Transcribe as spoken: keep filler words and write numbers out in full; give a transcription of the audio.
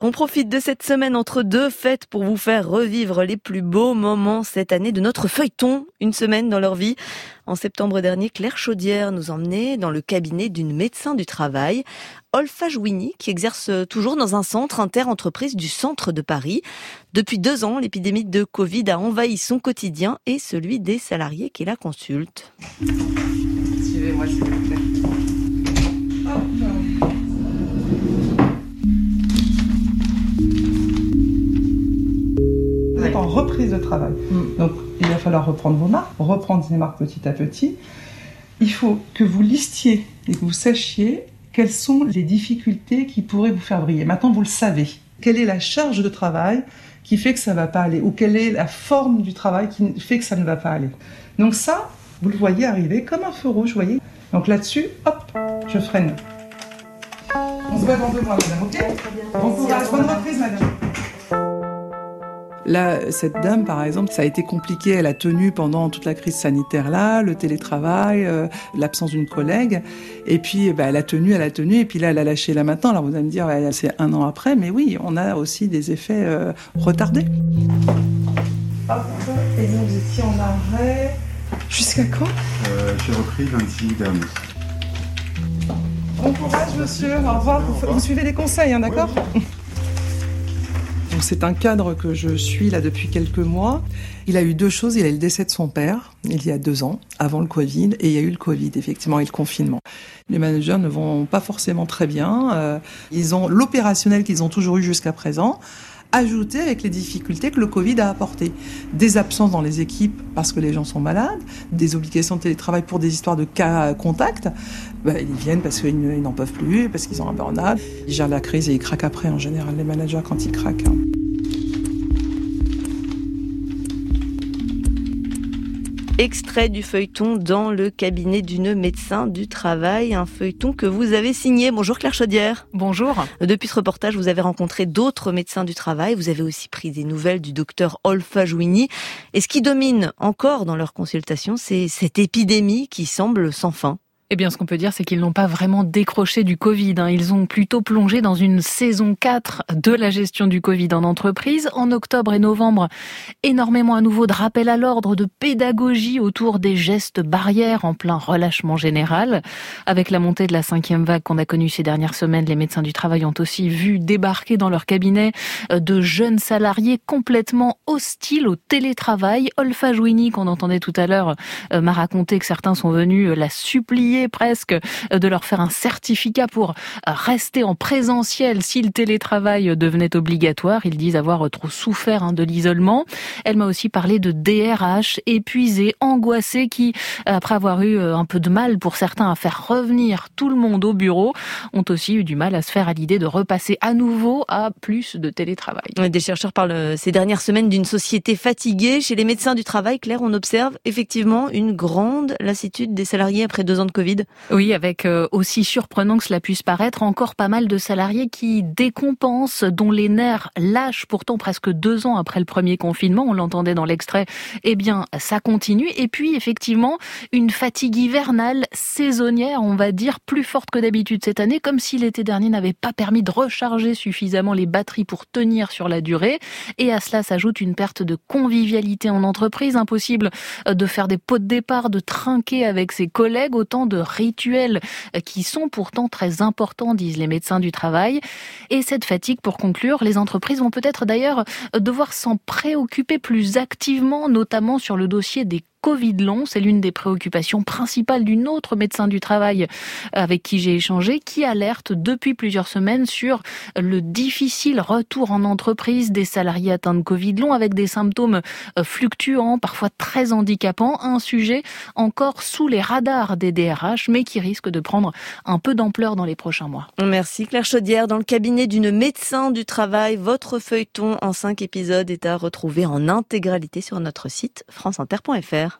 On profite de cette semaine entre deux fêtes pour vous faire revivre les plus beaux moments cette année de notre feuilleton, une semaine dans leur vie. En septembre dernier, Claire Chaudière nous emmenait dans le cabinet d'une médecin du travail, Olfa Jouini, qui exerce toujours dans un centre inter-entreprise du centre de Paris. Depuis deux ans, l'épidémie de Covid a envahi son quotidien et celui des salariés qui la consultent. Suivez-moi s'il vous plaît. Hop. Vous êtes en reprise de travail. Mmh. Donc, il va falloir reprendre vos marques, reprendre ces marques petit à petit. Il faut que vous listiez et que vous sachiez quelles sont les difficultés qui pourraient vous faire briller. Maintenant, vous le savez. Quelle est la charge de travail qui fait que ça ne va pas aller? Ou quelle est la forme du travail qui fait que ça ne va pas aller? Donc ça, vous le voyez arriver comme un feu rouge, vous voyez. Donc là-dessus, hop, je freine. On se voit dans deux mois, madame, ok? Bon courage, bonne reprise, madame. Là, cette dame, par exemple, ça a été compliqué. Elle a tenu pendant toute la crise sanitaire-là, le télétravail, euh, l'absence d'une collègue. Et puis, bah, elle a tenu, elle a tenu. Et puis là, elle a lâché là maintenant. Alors, vous allez me dire, ouais, c'est un an après. Mais oui, on a aussi des effets euh, retardés. Hop, et donc, vous étiez en arrêt. Jusqu'à quand euh, J'ai repris lundi dernier. Bon courage, monsieur. Au revoir. Vous, vous suivez les conseils, hein, d'accord? Oui. C'est un cadre que je suis là depuis quelques mois. Il a eu deux choses. Il a eu le décès de son père, il y a deux ans, avant le Covid, et il y a eu le Covid, effectivement, et le confinement. Les managers ne vont pas forcément très bien. Ils ont l'opérationnel qu'ils ont toujours eu jusqu'à présent, ajouté avec les difficultés que le Covid a apportées. Des absences dans les équipes parce que les gens sont malades, des obligations de télétravail pour des histoires de cas contact. Ben, ils viennent parce qu'ils n'en peuvent plus, parce qu'ils ont un burn-out. Ils gèrent la crise et ils craquent après, en général, les managers, quand ils craquent. Extrait du feuilleton dans le cabinet d'une médecin du travail, un feuilleton que vous avez signé. Bonjour Claire Chaudière. Bonjour. Depuis ce reportage, vous avez rencontré d'autres médecins du travail. Vous avez aussi pris des nouvelles du docteur Olfa Jouini. Et ce qui domine encore dans leurs consultations, c'est cette épidémie qui semble sans fin. Eh bien, ce qu'on peut dire, c'est qu'ils n'ont pas vraiment décroché du Covid. Ils ont plutôt plongé dans une saison quatre de la gestion du Covid en entreprise. En octobre et novembre, énormément à nouveau de rappels à l'ordre, de pédagogie autour des gestes barrières en plein relâchement général. Avec la montée de la cinquième vague qu'on a connue ces dernières semaines, les médecins du travail ont aussi vu débarquer dans leur cabinet de jeunes salariés complètement hostiles au télétravail. Olfa Jouini, qu'on entendait tout à l'heure, m'a raconté que certains sont venus la supplier presque de leur faire un certificat pour rester en présentiel si le télétravail devenait obligatoire. Ils disent avoir trop souffert de l'isolement. Elle m'a aussi parlé de D R H épuisés, angoissés, qui, après avoir eu un peu de mal pour certains à faire revenir tout le monde au bureau, ont aussi eu du mal à se faire à l'idée de repasser à nouveau à plus de télétravail. Des chercheurs parlent ces dernières semaines d'une société fatiguée. Chez les médecins du travail, Claire, on observe effectivement une grande lassitude des salariés après deux ans de Covid. Oui, avec euh, aussi surprenant que cela puisse paraître, encore pas mal de salariés qui décompensent, dont les nerfs lâchent pourtant presque deux ans après le premier confinement. On l'entendait dans l'extrait. Eh bien, ça continue. Et puis, effectivement, une fatigue hivernale, saisonnière, on va dire, plus forte que d'habitude cette année, comme si l'été dernier n'avait pas permis de recharger suffisamment les batteries pour tenir sur la durée. Et à cela s'ajoute une perte de convivialité en entreprise. Impossible de faire des pots de départ, de trinquer avec ses collègues, autant de rituels qui sont pourtant très importants, disent les médecins du travail. Et cette fatigue, pour conclure, les entreprises vont peut-être d'ailleurs devoir s'en préoccuper plus activement, notamment sur le dossier des Covid long. C'est l'une des préoccupations principales d'une autre médecin du travail avec qui j'ai échangé, qui alerte depuis plusieurs semaines sur le difficile retour en entreprise des salariés atteints de Covid long avec des symptômes fluctuants, parfois très handicapants. Un sujet encore sous les radars des D R H, mais qui risque de prendre un peu d'ampleur dans les prochains mois. Merci Claire Chaudière. Dans le cabinet d'une médecin du travail, votre feuilleton en cinq épisodes est à retrouver en intégralité sur notre site france inter point f r.